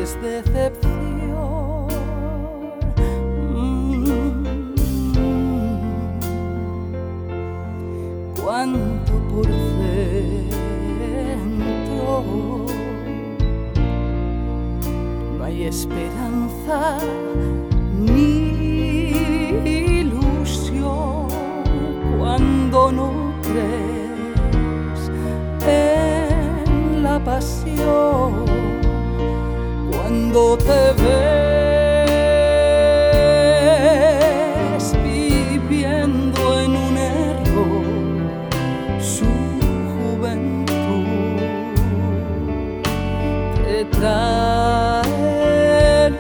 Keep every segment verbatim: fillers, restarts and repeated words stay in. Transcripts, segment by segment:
es decepción. Mm. Cuánto por dentro no hay esperanza ni ilusión cuando no crees en la pasión, cuando te ves viviendo en un error su juventud te trae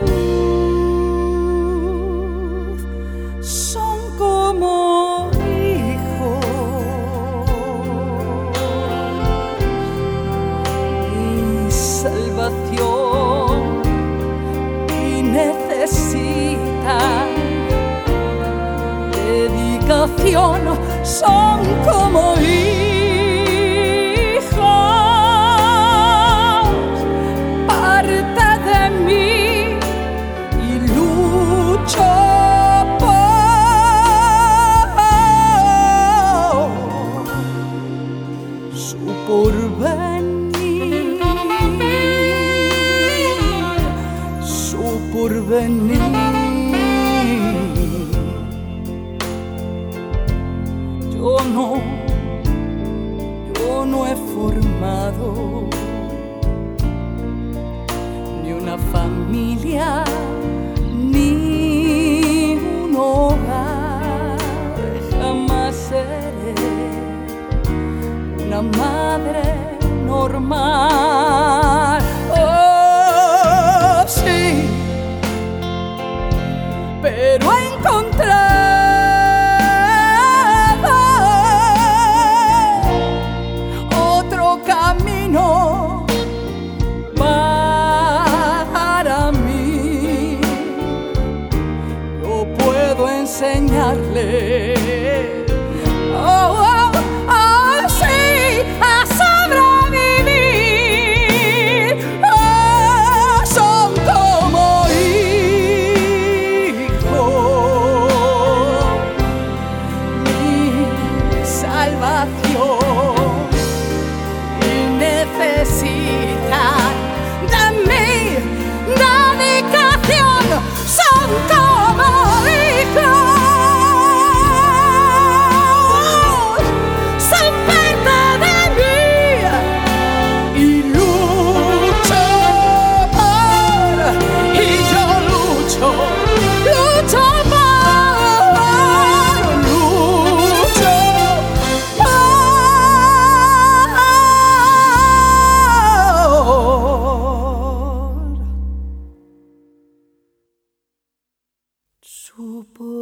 luz. Son como salvación y necesitan dedicación, son como hijos, parte de mí y lucho por su porvenir. Porvenir. Yo no, yo no he formado ni una familia ni un hogar. Jamás seré una madre normal. Oh, sí, pero he encontrado otro camino para mí. Yo puedo enseñarle, oh, oh, oh, sí, a sobrevivir. Oh, son como salvación y necesitan de mi dedicación, son como hijos, son parte de mí y lucho por, y yo lucho, lucho por. Su